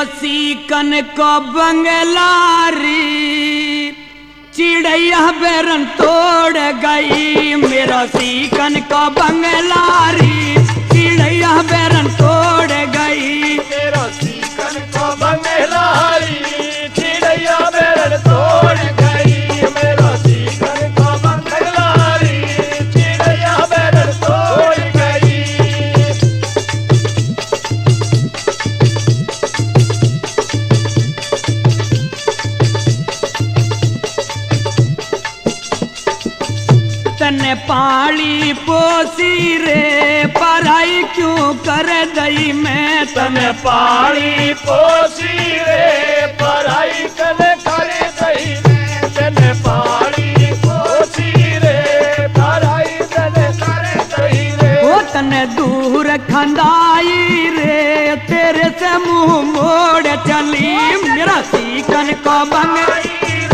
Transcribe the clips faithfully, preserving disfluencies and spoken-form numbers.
सीकन को बंगलारी चिड़ैया बेरन तोड़ गई। मेरा सीकन को बंगलारी चिड़ैया बेरन तोड़ गई। मेरा सीकन को बंगलारी चिड़ैया बेरन तोड़ गई। मेरा सीकन को बंगलारी चिड़ैया बेरन तोड़ गई। तने पाली पोसी रे पढ़ाई क्यों कर दई मैं। तने पाली पोसी रे पढ़ाई कर कर दई मैं। तने पाली पोसी रे पढ़ाई कर कर दई रे। ओ तने दूर खंदाई रे तेरे से मुंह मोड़ चली। मेरा सीकन को बंगलारी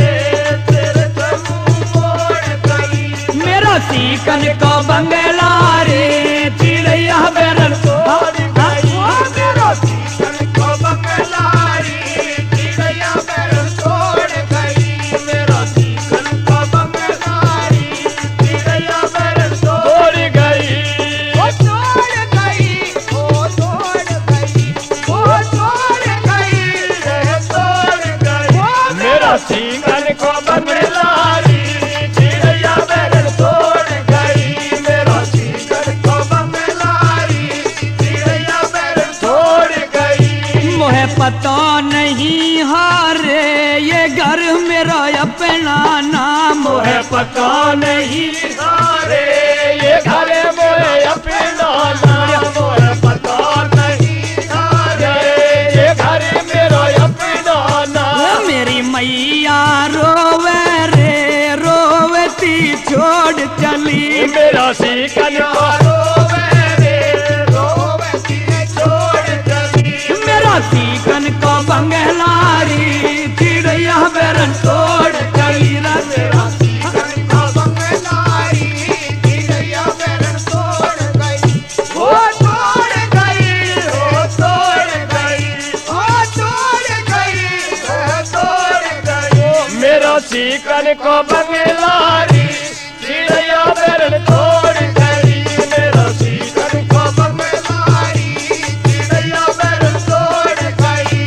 सीकन को बंगलारी चिड़ैया बेरन तोड़ गई। मेरा सीकन को बंगलारी चिड़ैया बेरन तोड़ गई। मेरा सीकन को बंगलारी चिड़ैया बेरन तोड़ गई। ओ तोड़ गई, ओ तोड़ गई, ओ तोड़ गई, रे तोड़ गई। मेरा सीकन को बंगलारी चिड़ैया बेरन तोड़ गई। मेरा सीकन को बंगलारी चिड़ैया बेरन तोड़ गई। मोहे पता नहीं हारे ये घर मेरा अपना नाम। मोहे पता नहीं सारे ये घर मोहे अपना नाम। मोहे पता नहीं सारे ये घर मेरा अपना नाम। मेरी मैया रोवे रे रोवती छोड़ चली। मेरा सीकन को रोवे रे रोवती छोड़ चली। मेरा सीकन को बंगलारी चिड़ैया बेरन तोड़ चली। मेरा सीकन को बंगलारी चिड़ैया बेरन तोड़ गई। ओ तोड़ गई, ओ तोड़ गई, ओ तोड़ गई, ओ तोड़ गई। मेरा सीकन को बंगलारी चिड़ैया बेरन तोड़ गई। मेरा सीकन को बंगलारी चिड़ैया बेरन तोड़ गई।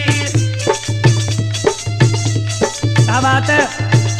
क्या बात है।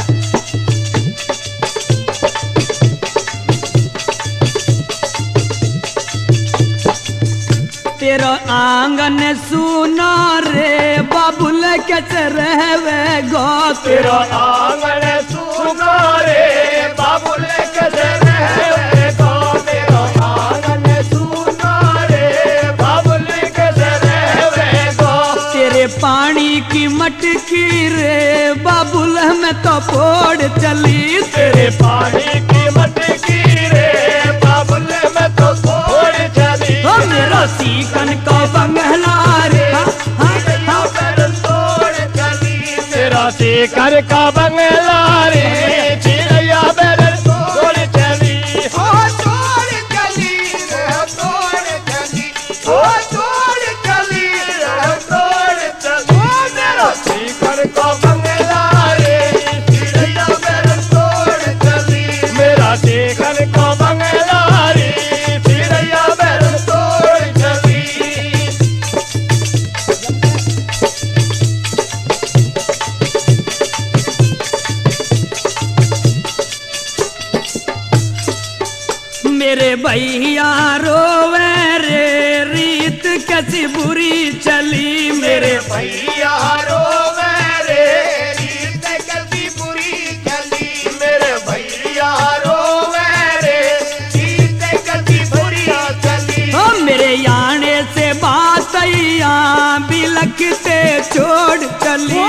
तेरा आंगन सुना रे बाबुल कैसे रहवे गो। तेरा आंगन सुना रे बाबुल कैसे रहवे गो। तेरा आंगन सुना रे बाबुल कैसे रहवे गो। तेरे पानी की मटकी रे बाबुल में तो फोड़ चली। तेरे पानी की मटकी रे बाबुल में तो फोड़ चली। ओ मेरा सीकन को बंगलारी चिड़ैया बेरन तोड़ चली। मेरा सीकन का बंगलारी चिड़ैया बेरन तोड़ चली। ओ तोड़ चली, रे तोड़ चली, ओ तोड़ चली, रे तोड़ चली। मेरा सीकन का बंगलारी चिड़ैया बेरन तोड़ चली। मेरा सीकन का बंगलारी चिड़ैया बेरन तोड़ चली। मेरे भैया रोवे रे रीत कैसी बुरी चली। मेरे भैया रोवे रे रीत कैसी बुरी चली। मेरे भैया रोवे रे रीत कैसी बुरी चली। ओ मेरे याने से बात बिलखते छोड़ चली।